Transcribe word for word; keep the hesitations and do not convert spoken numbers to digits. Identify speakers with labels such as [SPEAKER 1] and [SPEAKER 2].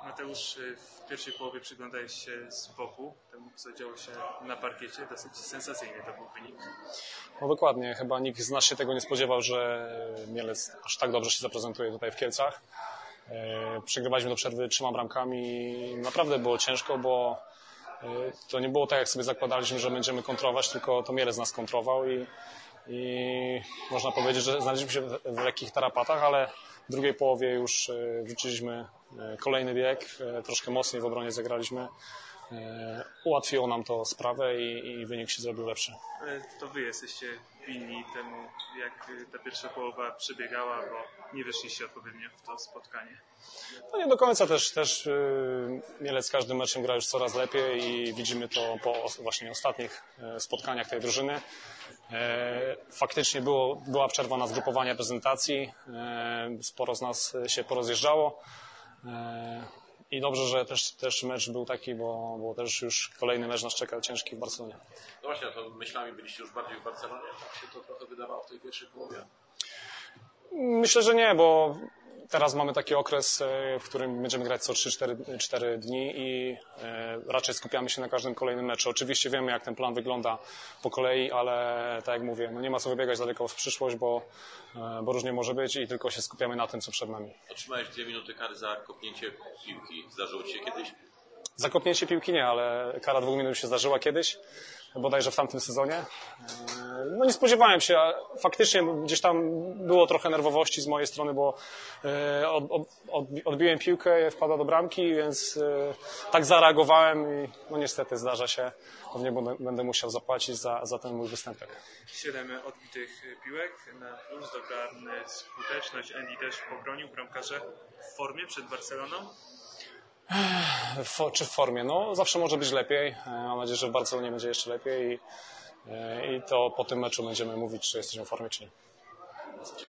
[SPEAKER 1] Mateusz, w pierwszej połowie przyglądałeś się z boku temu, co działo się na parkiecie. Dosyć sensacyjny to był wynik.
[SPEAKER 2] No dokładnie, chyba nikt z nas się tego nie spodziewał, że Mielec aż tak dobrze się zaprezentuje tutaj w Kielcach. Przegrywaliśmy do przerwy trzema bramkami. Naprawdę było ciężko, bo to nie było tak, jak sobie zakładaliśmy, że będziemy kontrować, tylko to Mielec nas kontrował i, i można powiedzieć, że znaleźliśmy się w, w lekkich tarapatach, ale w drugiej połowie już wrzuciliśmy kolejny bieg, troszkę mocniej w obronie zagraliśmy. Ułatwiło nam to sprawę i, i wynik się zrobił lepszy.
[SPEAKER 1] Ale to wy jesteście winni temu, jak ta pierwsza połowa przebiegała, bo nie weszliście odpowiednio w to spotkanie.
[SPEAKER 2] No nie do końca też, też Mielec każdym meczem gra już coraz lepiej i widzimy to po właśnie ostatnich spotkaniach tej drużyny. Faktycznie było, była przerwa na zgrupowanie prezentacji, sporo z nas się porozjeżdżało. I dobrze, że też, też mecz był taki, bo, bo też już kolejny mecz nas czeka ciężki w Barcelonie.
[SPEAKER 3] No właśnie, to myślami byliście już bardziej w Barcelonie? Tak się to trochę wydawało w tej pierwszej połowie?
[SPEAKER 2] Myślę, że nie, bo teraz mamy taki okres, w którym będziemy grać co trzy cztery dni i raczej skupiamy się na każdym kolejnym meczu. Oczywiście wiemy, jak ten plan wygląda po kolei, ale tak jak mówię, no nie ma co wybiegać daleko w przyszłość, bo, bo różnie może być i tylko się skupiamy na tym, co przed nami.
[SPEAKER 3] Otrzymałeś dwie minuty kary za kopnięcie piłki. Zdarzyło ci się kiedyś?
[SPEAKER 2] Za kopnięcie piłki nie, ale kara dwóch minut się zdarzyła kiedyś, bodajże w tamtym sezonie. No nie spodziewałem się, a faktycznie gdzieś tam było trochę nerwowości z mojej strony, bo od, od, odbiłem piłkę, wpadła do bramki, więc tak zareagowałem i no niestety zdarza się, pewnie będę musiał zapłacić za, za ten mój występek.
[SPEAKER 1] Siedem odbitych piłek na plus, dobra skuteczność. Andy też pobronił bramkarze w formie przed Barceloną.
[SPEAKER 2] W, czy w formie? No zawsze może być lepiej. Mam nadzieję, że w Barcelonie będzie jeszcze lepiej i, i to po tym meczu będziemy mówić, czy jesteśmy w formie, czy nie.